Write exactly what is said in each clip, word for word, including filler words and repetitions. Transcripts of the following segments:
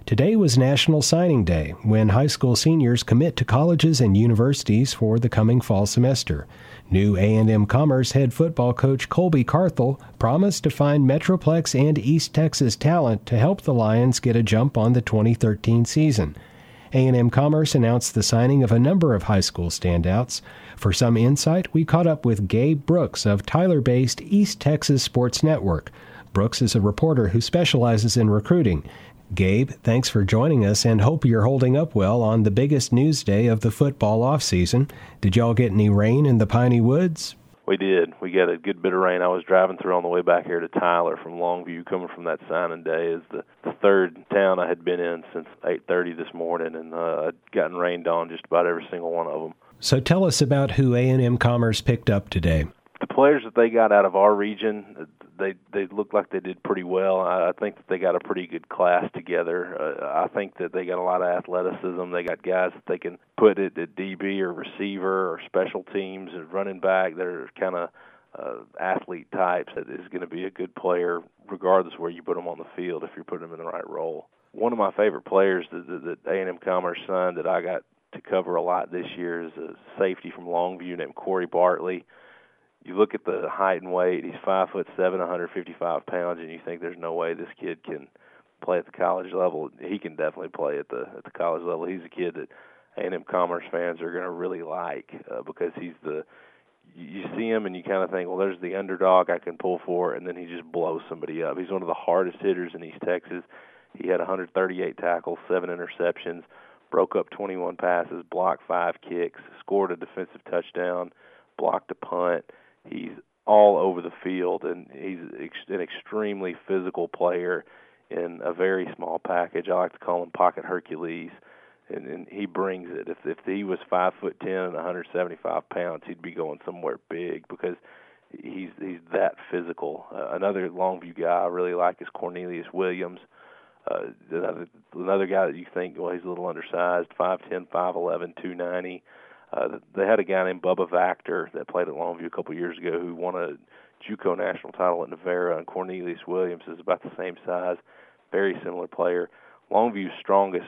Today was National Signing Day, when high school seniors commit to colleges and universities for the coming fall semester. New A and M Commerce head football coach Colby Carthel promised to find Metroplex and East Texas talent to help the Lions get a jump on the twenty thirteen season. A and M Commerce announced the signing of a number of high school standouts. For some insight, we caught up with Gabe Brooks of Tyler-based East Texas Sports Network. Brooks is a reporter who specializes in recruiting. Gabe, thanks for joining us, and hope you're holding up well on the biggest news day of the football offseason. Did y'all get any rain in the Piney Woods? We did. We got a good bit of rain. I was driving through on the way back here to Tyler from Longview, coming from that signing day. Is the, the third town I had been in since eight thirty this morning, and uh, I'd gotten rained on just about every single one of them. So tell us about who A and M Commerce picked up today. The players that they got out of our region, they they looked like they did pretty well. I, I think that they got a pretty good class together. Uh, I think that they got a lot of athleticism. They got guys that they can put at, at D B or receiver or special teams and running back. They're kind of uh, athlete types that is going to be a good player regardless of where you put them on the field if you're putting them in the right role. One of my favorite players that, that, that A and M Commerce signed that I got to cover a lot this year is a safety from Longview named Corey Bartley. You look at the height and weight, he's five foot seven, one hundred fifty-five pounds, and you think there's no way this kid can play at the college level. He can definitely play at the at the college level. He's a kid that A and M Commerce fans are going to really like uh, because he's the you see him and you kind of think, well, there's the underdog I can pull for, and then he just blows somebody up. He's one of the hardest hitters in East Texas. He had one hundred thirty-eight tackles, seven interceptions, broke up twenty-one passes, blocked five kicks, scored a defensive touchdown, blocked a punt. He's all over the field, and he's an extremely physical player in a very small package. I like to call him Pocket Hercules, and, and he brings it. If if he was five foot ten and one hundred seventy-five pounds, he'd be going somewhere big because he's he's that physical. Uh, another Longview guy I really like is Cornelius Williams. Uh, another, another guy that you think, well, he's a little undersized, five ten, five eleven, two ninety. Uh, they had a guy named Bubba Vactor that played at Longview a couple years ago who won a JUCO national title at Navarra, and Cornelius Williams is about the same size, very similar player. Longview's strongest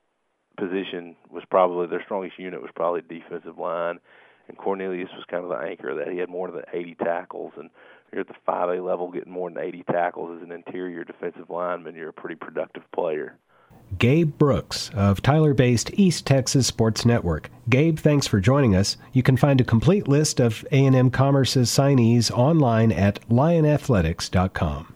position was probably, their strongest unit was probably defensive line, and Cornelius was kind of the anchor of that. He had more than eighty tackles, and you're at the five A level getting more than eighty tackles as an interior defensive lineman. You're a pretty productive player. Gabe Brooks of Tyler-based East Texas Sports Network. Gabe, thanks for joining us. You can find a complete list of A and M Commerce's signees online at lion athletics dot com.